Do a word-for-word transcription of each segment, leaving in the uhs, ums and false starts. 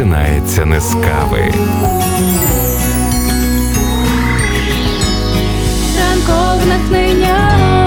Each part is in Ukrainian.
починається не з кави. Ранкове натхнення.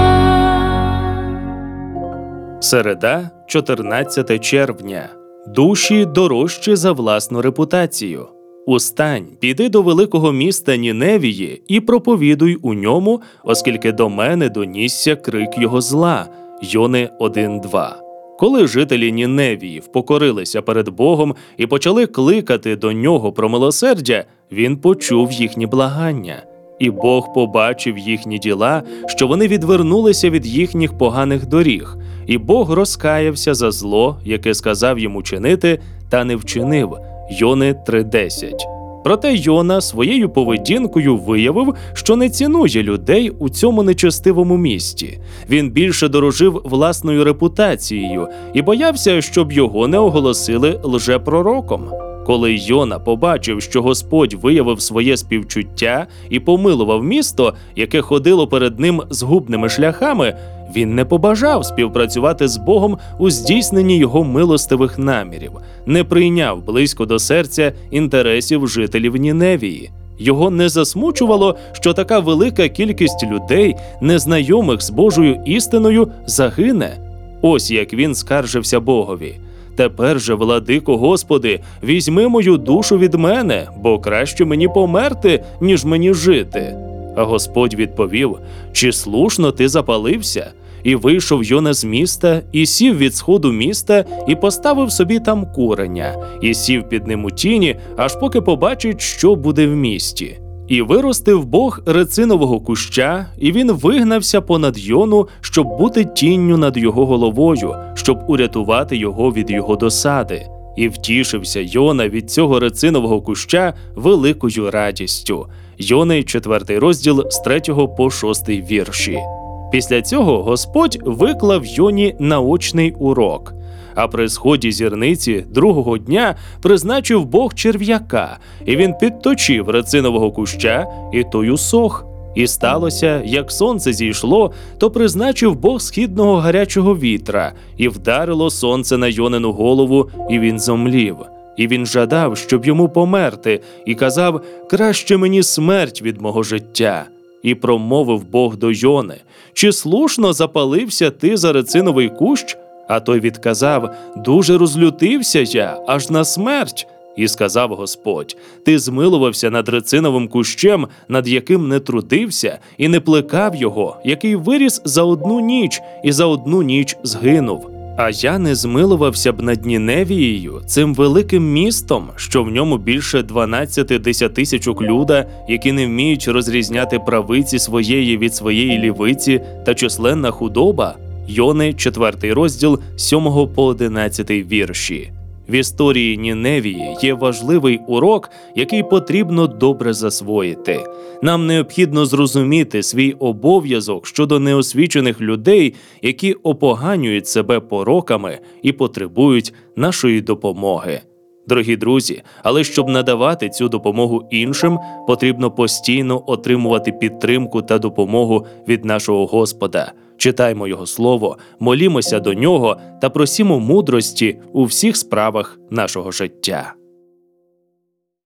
Середа, чотирнадцяте червня. Душі дорожчі за власну репутацію. Устань, піди до великого міста Ніневії і проповідуй у ньому, оскільки до мене донісся крик його зла. Йони один два. Коли жителі Ніневії впокорилися перед Богом і почали кликати до нього про милосердя, він почув їхні благання. І Бог побачив їхні діла, що вони відвернулися від їхніх поганих доріг. І Бог розкаявся за зло, яке сказав йому чинити, та не вчинив. Йони три десять. Проте Йона своєю поведінкою виявив, що не цінує людей у цьому нечестивому місті. Він більше дорожив власною репутацією і боявся, щоб його не оголосили лжепророком. Коли Йона побачив, що Господь виявив своє співчуття і помилував місто, яке ходило перед ним згубними шляхами, він не побажав співпрацювати з Богом у здійсненні його милостивих намірів, не прийняв близько до серця інтересів жителів Ніневії. Його не засмучувало, що така велика кількість людей, незнайомих з Божою істиною, загине. Ось як він скаржився Богові. «Тепер же, владико Господи, візьми мою душу від мене, бо краще мені померти, ніж мені жити». А Господь відповів: «Чи слушно ти запалився?» І вийшов Йона з міста, і сів від сходу міста, і поставив собі там куреня, і сів під ним у тіні, аж поки побачить, що буде в місті. І виростив Бог рецинового куща, і він вигнався понад Йону, щоб бути тінню над його головою, щоб урятувати його від його досади. І втішився Йона від цього рецинового куща великою радістю. Йони, четвертий розділ, з третього по шостий вірші. Після цього Господь виклав Йоні наочний урок. А при сході зірниці другого дня призначив Бог черв'яка, і він підточив рецинового куща, і той усох. І сталося, як сонце зійшло, то призначив Бог східного гарячого вітра, і вдарило сонце на Йонину голову, і він зомлів. І він жадав, щоб йому померти, і казав: «Краще мені смерть від мого життя». І промовив Бог до Йони: «Чи слушно запалився ти за рециновий кущ?» А той відказав: «Дуже розлютився я, аж на смерть». І сказав Господь: «Ти змилувався над рециновим кущем, над яким не трудився, і не плекав його, який виріс за одну ніч, і за одну ніч згинув. А я не змилувався б над Ніневією, цим великим містом, що в ньому більше дванадцяти десятитисячок люда, які не вміють розрізняти правиці своєї від своєї лівиці, та численна худоба». Йони, четвертий розділ, сьомого по одинадцятий вірші. В історії Ніневії є важливий урок, який потрібно добре засвоїти. Нам необхідно зрозуміти свій обов'язок щодо неосвічених людей, які опоганюють себе пороками і потребують нашої допомоги. Дорогі друзі, але щоб надавати цю допомогу іншим, потрібно постійно отримувати підтримку та допомогу від нашого Господа. Читаймо Його Слово, молімося до Нього та просімо мудрості у всіх справах нашого життя.